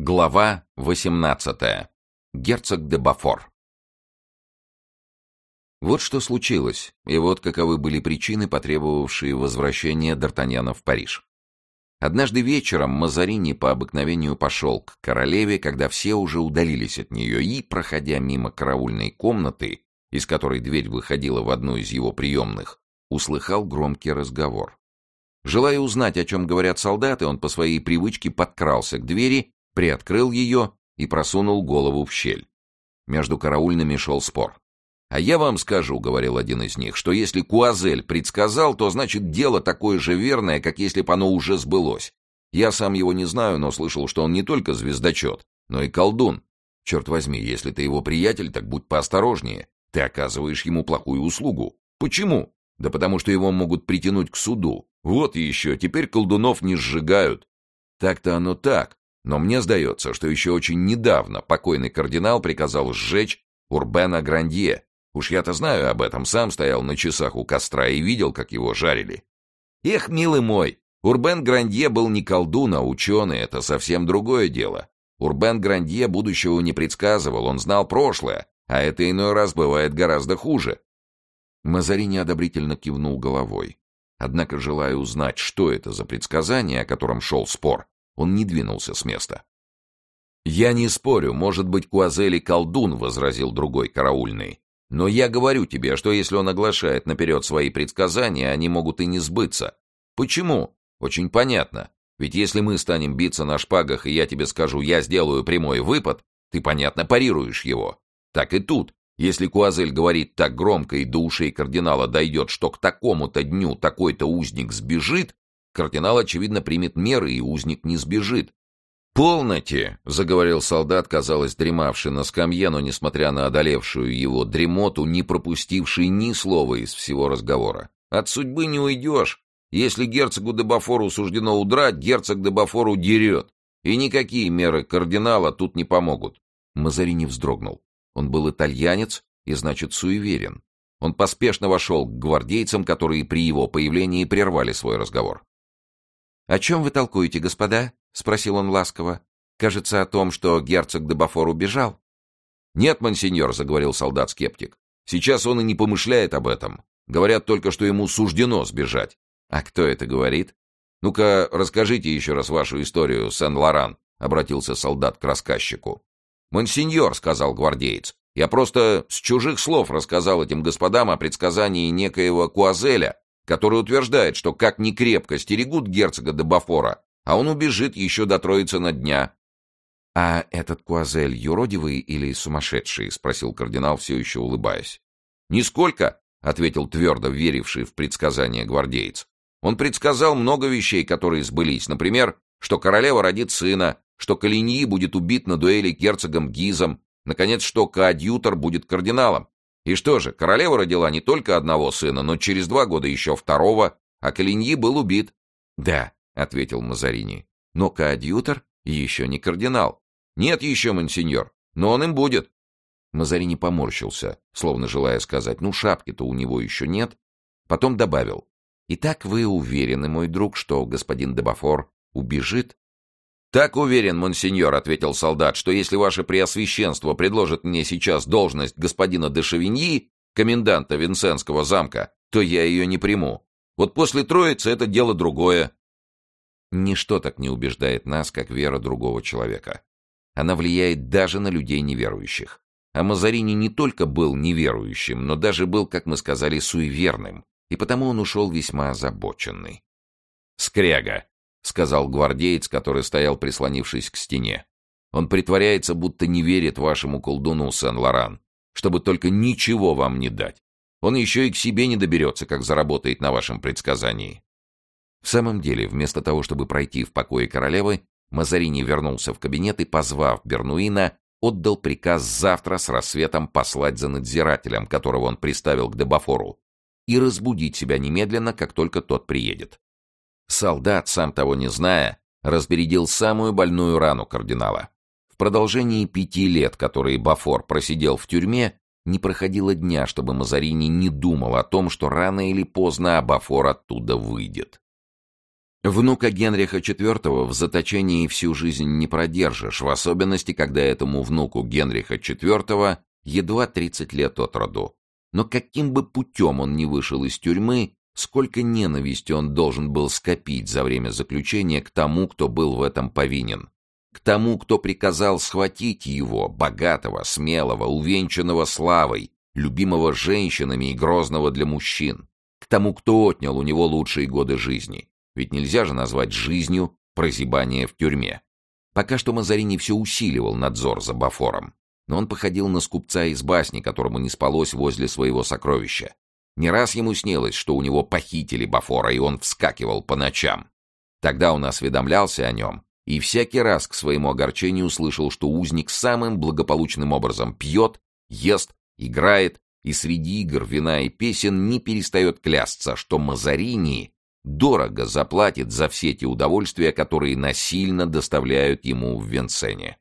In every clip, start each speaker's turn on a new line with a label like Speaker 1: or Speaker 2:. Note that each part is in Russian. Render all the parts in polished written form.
Speaker 1: Глава 18. Герцог де Бафор. Вот что случилось, и вот каковы были причины, потребовавшие возвращения Д'Артаньяна в Париж. Однажды вечером Мазарини по обыкновению пошел к королеве, когда все уже удалились от нее, и, проходя мимо караульной комнаты, из которой дверь выходила в одну из его приемных, услыхал громкий разговор. Желая узнать, о чем говорят солдаты, он по своей привычке подкрался к двери, приоткрыл ее и просунул голову в щель. Между караульными шел спор. «А я вам скажу, — говорил один из них, — что если Куазель предсказал, то значит дело такое же верное, как если бы оно уже сбылось. Я сам его не знаю, но слышал, что он не только звездочет, но и колдун. Черт возьми, если ты его приятель, так будь поосторожнее. Ты оказываешь ему плохую услугу. Почему? Да потому что его могут притянуть к суду. Вот еще, теперь колдунов не сжигают. Так-то оно так. Но мне сдается, что еще очень недавно покойный кардинал приказал сжечь Урбена Грандье. Уж я-то знаю об этом, сам стоял на часах у костра и видел, как его жарили. Эх, милый мой, Урбен Грандье был не колдун, а ученый, это совсем другое дело. Урбен Грандье будущего не предсказывал, он знал прошлое, а это иной раз бывает гораздо хуже. Мазарини одобрительно кивнул головой. Однако, желая узнать, что это за предсказание, о котором шел спор, он не двинулся с места. «Я не спорю, может быть, Куазель и колдун», — возразил другой караульный. «Но я говорю тебе, что если он оглашает наперед свои предсказания, они могут и не сбыться. Почему? Очень понятно. Ведь если мы станем биться на шпагах, и я тебе скажу, я сделаю прямой выпад, ты, понятно, парируешь его. Так и тут. Если Куазель говорит так громко и до ушей кардинала дойдет, что к такому-то дню такой-то узник сбежит, кардинал, очевидно, примет меры, и узник не сбежит. «Полноте!» — заговорил солдат, казалось, дремавший на скамье, но, несмотря на одолевшую его дремоту, не пропустивший ни слова из всего разговора. «От судьбы не уйдешь. Если герцогу де Бафору суждено удрать, герцог де Бафор удерет. И никакие меры кардинала тут не помогут». Мазарини вздрогнул. Он был итальянец и, значит, суеверен. Он поспешно вошел к гвардейцам, которые при его появлении прервали свой разговор. «О чем вы толкуете, господа?» — спросил он ласково. «Кажется, о том, что герцог де Бафор убежал». «Нет, монсеньор», — заговорил солдат-скептик. «Сейчас он и не помышляет об этом. Говорят только, что ему суждено сбежать». «А кто это говорит?» «Ну-ка, расскажите еще раз вашу историю, Сен-Лоран», — обратился солдат к рассказчику. «Монсеньор», — сказал гвардеец, — «я просто с чужих слов рассказал этим господам о предсказании некоего Куазеля, который утверждает, что как ни крепко стерегут герцога де Бафора, а он убежит еще до Троицына дня». «А этот Куазель юродивый или сумасшедший?» — спросил кардинал, все еще улыбаясь. «Нисколько», — ответил твердо веривший в предсказания гвардеец. «Он предсказал много вещей, которые сбылись. Например, что королева родит сына, что Калиньи будет убит на дуэли герцогом Гизом, наконец, что коадьютор будет кардиналом. И что же, королева родила не только одного сына, но через 2 года еще второго, а Калиньи был убит». «Да», — ответил Мазарини, — «но коадьютор еще не кардинал». «Нет еще, монсеньор, но он им будет». Мазарини поморщился, словно желая сказать, ну, шапки-то у него еще нет. Потом добавил: «Итак, вы уверены, мой друг, что господин де Бафор убежит?» «Так уверен, монсеньор», — ответил солдат, «что если ваше преосвященство предложит мне сейчас должность господина де Шавиньи, коменданта Винсенского замка, то я ее не приму. Вот после Троицы это дело другое». Ничто так не убеждает нас, как вера другого человека. Она влияет даже на людей неверующих. А Мазарини не только был неверующим, но даже был, как мы сказали, суеверным, и потому он ушел весьма озабоченный. «Скряга», — сказал гвардеец, который стоял, прислонившись к стене. «Он притворяется, будто не верит вашему колдуну, Сен-Лоран, чтобы только ничего вам не дать. Он еще и к себе не доберется, как заработает на вашем предсказании». В самом деле, вместо того, чтобы пройти в покои королевы, Мазарини вернулся в кабинет и, позвав Бернуина, отдал приказ завтра с рассветом послать за надзирателем, которого он приставил к де Бафору, и разбудить себя немедленно, как только тот приедет. Солдат, сам того не зная, разбередил самую больную рану кардинала. В продолжении 5 лет, которые Бафор просидел в тюрьме, не проходило дня, чтобы Мазарини не думал о том, что рано или поздно Бафор оттуда выйдет. Внука Генриха IV в заточении всю жизнь не продержишь, в особенности, когда этому внуку Генриха IV едва 30 лет от роду. Но каким бы путем он ни вышел из тюрьмы, сколько ненависти он должен был скопить за время заключения к тому, кто был в этом повинен. К тому, кто приказал схватить его, богатого, смелого, увенчанного славой, любимого женщинами и грозного для мужчин. К тому, кто отнял у него лучшие годы жизни. Ведь нельзя же назвать жизнью прозябание в тюрьме. Пока что Мазарини все усиливал надзор за Бофором. Но он походил на скупца из басни, которому не спалось возле своего сокровища. Не раз ему снилось, что у него похитили Бофора, и он вскакивал по ночам. Тогда он осведомлялся о нем, и всякий раз к своему огорчению слышал, что узник самым благополучным образом пьет, ест, играет, и среди игр, вина и песен не перестает клясться, что Мазарини дорого заплатит за все те удовольствия, которые насильно доставляют ему в Винсене.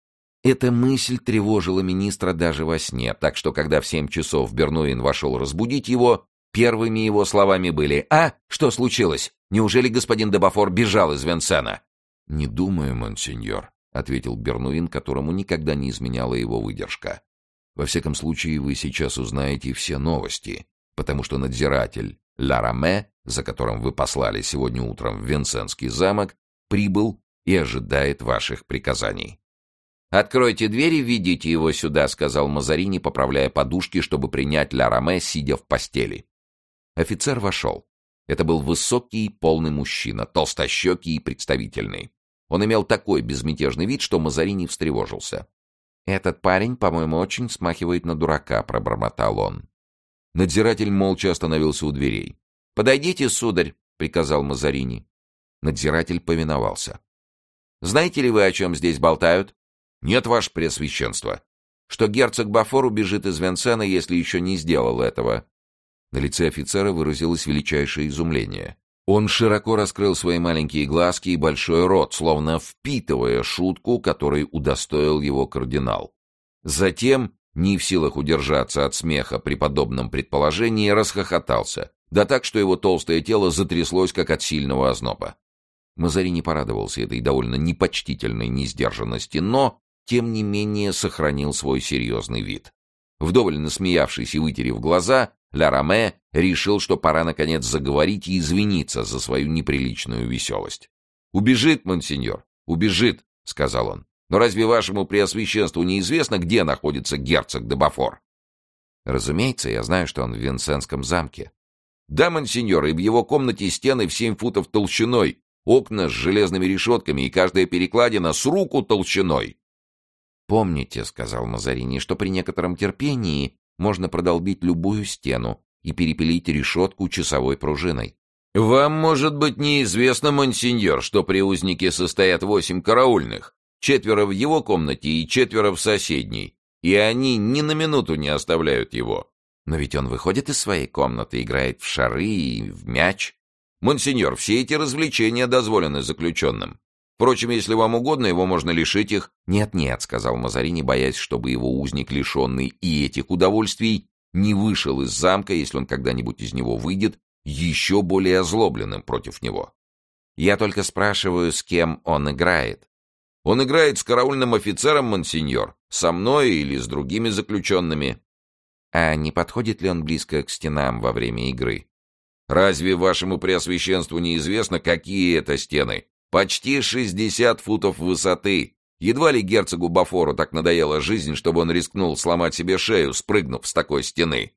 Speaker 1: Эта мысль тревожила министра даже во сне, так что, когда в 7 часов Бернуин вошел разбудить его, первыми его словами были: «А, что случилось? Неужели господин де Бофор бежал из Винсена?» «Не думаю, монсеньор», — ответил Бернуин, которому никогда не изменяла его выдержка. «Во всяком случае, вы сейчас узнаете все новости, потому что надзиратель Лараме, за которым вы послали сегодня утром в Винсенский замок, прибыл и ожидает ваших приказаний». «Откройте дверь и введите его сюда», — сказал Мазарини, поправляя подушки, чтобы принять Лараме, сидя в постели. Офицер вошел. Это был высокий, полный мужчина, толстощекий и представительный. Он имел такой безмятежный вид, что Мазарини встревожился. «Этот парень, по-моему, очень смахивает на дурака», — пробормотал он. Надзиратель молча остановился у дверей. «Подойдите, сударь», — приказал Мазарини. Надзиратель повиновался. «Знаете ли вы, о чем здесь болтают?» «Нет, ваше преосвященство». «Что герцог Бофор убежит из Винсена, если еще не сделал этого». На лице офицера выразилось величайшее изумление. Он широко раскрыл свои маленькие глазки и большой рот, словно впитывая шутку, которой удостоил его кардинал. Затем, не в силах удержаться от смеха при подобном предположении, расхохотался, да так, что его толстое тело затряслось, как от сильного озноба. Мазарини порадовался этой довольно непочтительной несдержанности, но, тем не менее, сохранил свой серьезный вид. Вдоволь насмеявшись и вытерев глаза, Лараме решил, что пора наконец заговорить и извиниться за свою неприличную веселость. «Убежит, монсеньор, убежит», — сказал он. «Но разве вашему преосвященству неизвестно, где находится герцог де Бофор?» «Разумеется, я знаю, что он в Винсенском замке». «Да, монсеньор, и в его комнате стены в 7 футов толщиной, окна с железными решетками и каждая перекладина с руку толщиной». «Помните, — сказал Мазарини, — что при некотором терпении можно продолбить любую стену и перепилить решетку часовой пружиной». «Вам, может быть, неизвестно, монсеньор, что при узнике состоят 8 караульных, 4 в его комнате и 4 в соседней, и они ни на минуту не оставляют его». «Но ведь он выходит из своей комнаты, играет в шары и в мяч». «Монсеньор, все эти развлечения дозволены заключенным. Впрочем, если вам угодно, его можно лишить их». «Нет-нет», — сказал Мазарини, боясь, чтобы его узник, лишенный и этих удовольствий, не вышел из замка, если он когда-нибудь из него выйдет, еще более озлобленным против него. «Я только спрашиваю, с кем он играет». «Он играет с караульным офицером, монсеньор, со мной или с другими заключенными». «А не подходит ли он близко к стенам во время игры?» «Разве вашему преосвященству неизвестно, какие это стены? Почти 60 футов высоты. Едва ли герцогу Бофору так надоела жизнь, чтобы он рискнул сломать себе шею, спрыгнув с такой стены».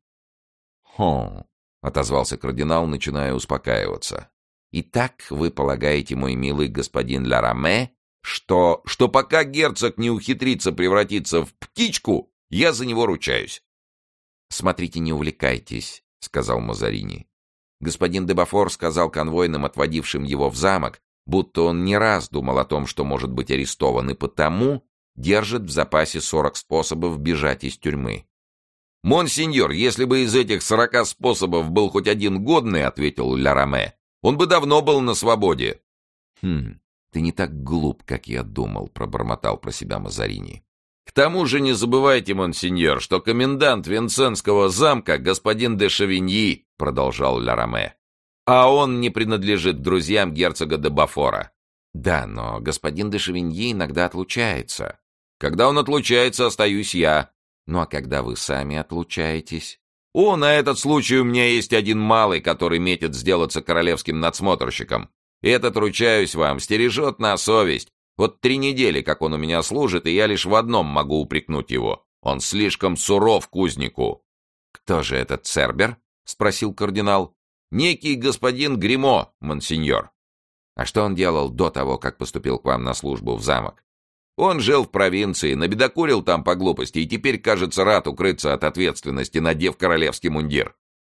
Speaker 1: «Хм», — отозвался кардинал, начиная успокаиваться. «Итак, вы полагаете, мой милый господин Лараме, что пока герцог не ухитрится превратиться в птичку, я за него ручаюсь». «Смотрите, не увлекайтесь», — сказал Мазарини. «Господин де Бофор сказал конвойным, отводившим его в замок, будто он не раз думал о том, что может быть арестован, и потому держит в запасе 40 способов бежать из тюрьмы». «Монсеньор, если бы из этих 40 способов был хоть один годный, — ответил Лараме, — он бы давно был на свободе». «Ты не так глуп, как я думал», — пробормотал про себя Мазарини. «К тому же не забывайте, монсеньор, что комендант Винсенского замка, господин де Шавиньи, — продолжал Лараме, А он не принадлежит к друзьям герцога де Бафора. Да, но господин де Шевиньи иногда отлучается. Когда он отлучается, остаюсь я. Ну а когда вы сами отлучаетесь? О, на этот случай у меня есть один малый, который метит сделаться королевским надсмотрщиком. И этот, ручаюсь вам, стережет на совесть. Вот 3 недели, как он у меня служит, и я лишь в одном могу упрекнуть его. Он слишком суров к узнику. — Кто же этот Цербер? — спросил кардинал. — Некий господин Гримо, монсеньор. — А что он делал до того, как поступил к вам на службу в замок? Он жил в провинции, набедокурил там по глупости и теперь, кажется, рад укрыться от ответственности, надев королевский мундир.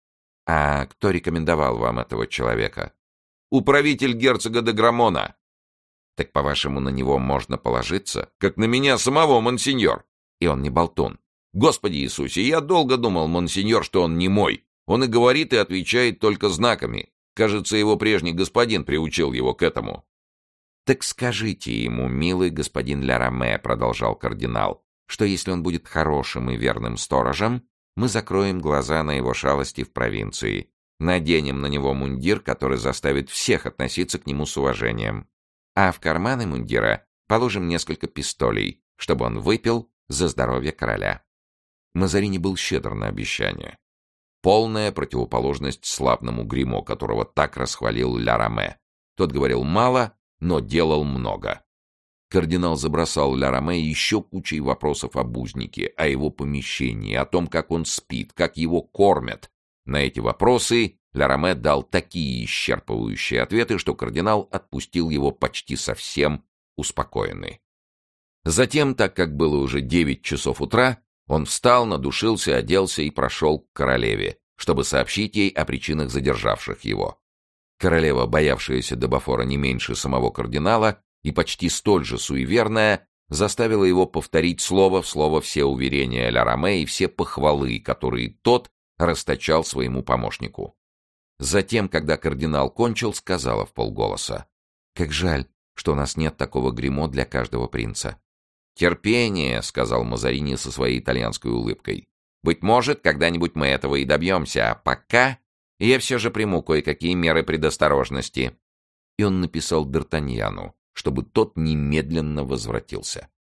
Speaker 1: — А кто рекомендовал вам этого человека? — Управитель герцога де Грамона. — Так, по-вашему, на него можно положиться? — Как на меня самого, монсеньор. И он не болтун. Господи Иисусе, я долго думал, монсеньор, что он не мой. Он и говорит, и отвечает только знаками. Кажется, его прежний господин приучил его к этому. — Так скажите ему, милый господин ля Раме, — продолжал кардинал, — что если он будет хорошим и верным сторожем, мы закроем глаза на его шалости в провинции, наденем на него мундир, который заставит всех относиться к нему с уважением, а в карманы мундира положим несколько пистолей, чтобы он выпил за здоровье короля. Мазарини был щедр на обещания. Полная противоположность славному Гримо, которого так расхвалил ля Раме. Тот говорил мало, но делал много. Кардинал забросал ля Раме еще кучей вопросов об узнике, о его помещении, о том, как он спит, как его кормят. На эти вопросы ля Раме дал такие исчерпывающие ответы, что кардинал отпустил его почти совсем успокоенный. Затем, так как было уже 9 часов утра, он встал, надушился, оделся и прошел к королеве, чтобы сообщить ей о причинах задержавших его. Королева, боявшаяся де Бафора не меньше самого кардинала и почти столь же суеверная, заставила его повторить слово в слово все уверения ля Раме и все похвалы, которые тот расточал своему помощнику. Затем, когда кардинал кончил, сказала вполголоса: «Как жаль, что у нас нет такого гримо для каждого принца». «Терпение», — сказал Мазарини со своей итальянской улыбкой. «Быть может, когда-нибудь мы этого и добьемся, а пока я все же приму кое-какие меры предосторожности». И он написал Д'Артаньяну, чтобы тот немедленно возвратился.